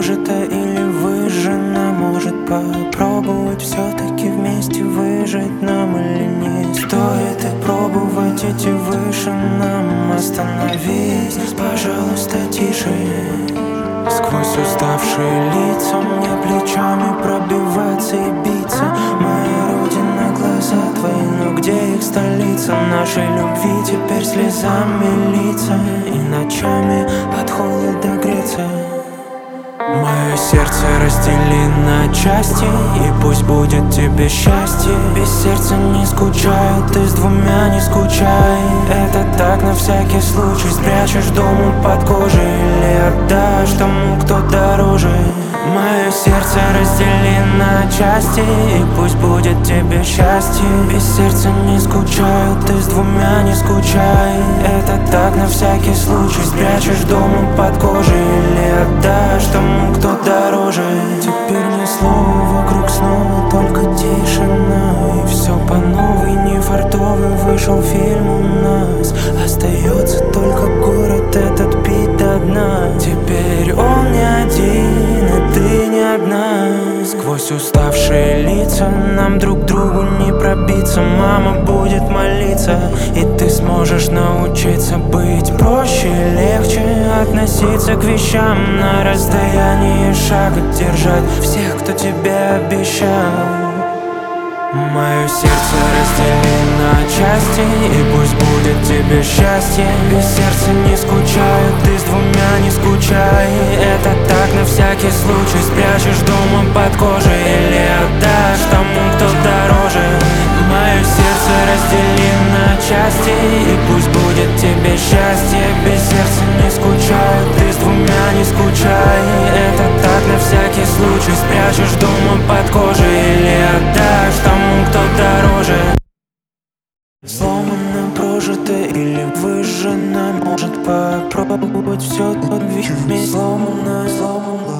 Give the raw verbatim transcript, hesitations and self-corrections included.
прожито или выжжено. Может попробовать все-таки вместе выжить нам или нет? Стоит и пробовать идти выше нам. Остановись, пожалуйста, тише. Сквозь уставшие лица мне плечами пробиваться и биться. Моя родина, глаза твои, но где их столица? Нашей любви теперь слезами литься и ночами от холода греться. Мое сердце раздели на части, и пусть будет тебе счастье. Без сердца не скучаю, ты с двумя не скучай. Это так на всякий случай. Спрячешь дома под кожей или отдашь тому, кто дороже. Мое сердце раздели на части, и пусть будет тебе счастье. Без сердца не скучаю, ты с двумя не скучай. Это так на всякий случай. Спрячешь дома под кожей или отдашь тому, кто дороже. Теперь ни слова вокруг, снова только тишина. И все по новой, не фартовый вышел фильм у нас. Остается только город этот бит до дна. Теперь он не один, и ты не одна. Сквозь уставшие лица нам друг другу не пробиться. Мама будет молиться, и ты сможешь научиться быть проще и легче. Относиться к вещам на расстоянии шага. Держать всех, кто тебе обещал. Мое сердце раздели на части, и пусть будет тебе счастье. Без сердца не скучаю, ты с двумя не скучай. Это так на всякий случай. Спрячешь дома под кожей или отдашь тому, кто дороже. Мое сердце раздели на части, и пусть будет тебе счастье. Без сердца не скучаю, ты с двумя не скучай. Это так на всякий случай. Спрячешь дома под кожей или отдашь тому, кто дороже. Сломано, прожито или выжжено. Может попробовать все тот вместе. Сломано, сломано.